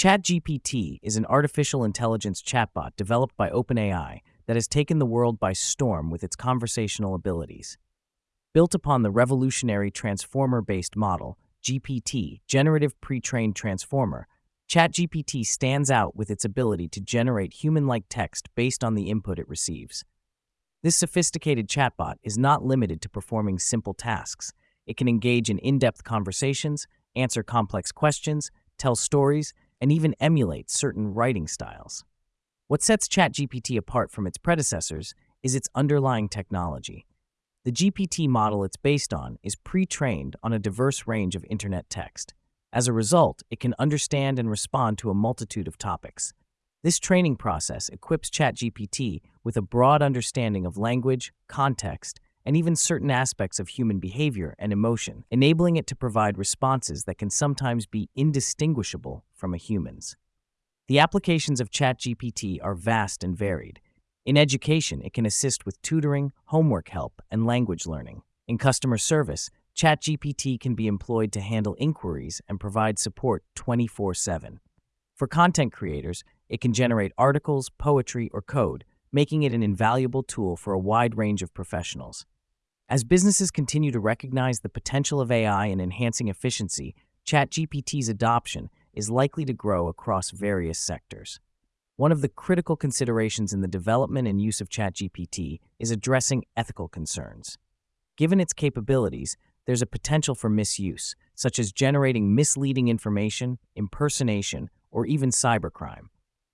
ChatGPT is an artificial intelligence chatbot developed by OpenAI that has taken the world by storm with its conversational abilities. Built upon the revolutionary transformer-based model, GPT, Generative Pre-trained Transformer, ChatGPT stands out with its ability to generate human-like text based on the input it receives. This sophisticated chatbot is not limited to performing simple tasks. It can engage in in-depth conversations, answer complex questions, tell stories, and even emulate certain writing styles. What sets ChatGPT apart from its predecessors is its underlying technology. The GPT model it's based on is pre-trained on a diverse range of internet text. As a result, it can understand and respond to a multitude of topics. This training process equips ChatGPT with a broad understanding of language, context, and even certain aspects of human behavior and emotion, enabling it to provide responses that can sometimes be indistinguishable from a human's. The applications of ChatGPT are vast and varied. In education, it can assist with tutoring, homework help, and language learning. In customer service, ChatGPT can be employed to handle inquiries and provide support 24/7. For content creators, it can generate articles, poetry, or code, making it an invaluable tool for a wide range of professionals. As businesses continue to recognize the potential of AI in enhancing efficiency, ChatGPT's adoption is likely to grow across various sectors. One of the critical considerations in the development and use of ChatGPT is addressing ethical concerns. Given its capabilities, there's a potential for misuse, such as generating misleading information, impersonation, or even cybercrime.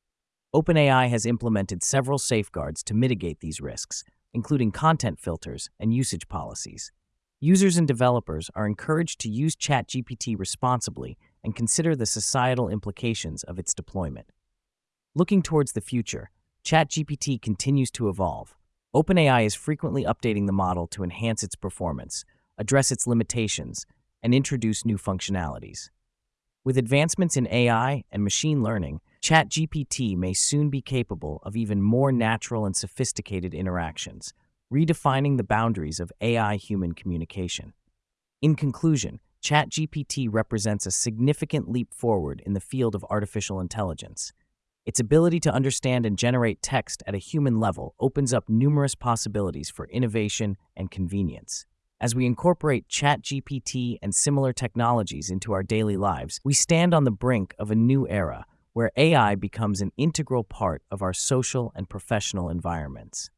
OpenAI has implemented several safeguards to mitigate these risks, including content filters and usage policies. Users and developers are encouraged to use ChatGPT responsibly and consider the societal implications of its deployment. Looking towards the future, ChatGPT continues to evolve. OpenAI is frequently updating the model to enhance its performance, address its limitations, and introduce new functionalities. With advancements in AI and machine learning, ChatGPT may soon be capable of even more natural and sophisticated interactions, redefining the boundaries of AI-human communication. In conclusion, ChatGPT represents a significant leap forward in the field of artificial intelligence. Its ability to understand and generate text at a human level opens up numerous possibilities for innovation and convenience. As we incorporate ChatGPT and similar technologies into our daily lives, we stand on the brink of a new era where AI becomes an integral part of our social and professional environments.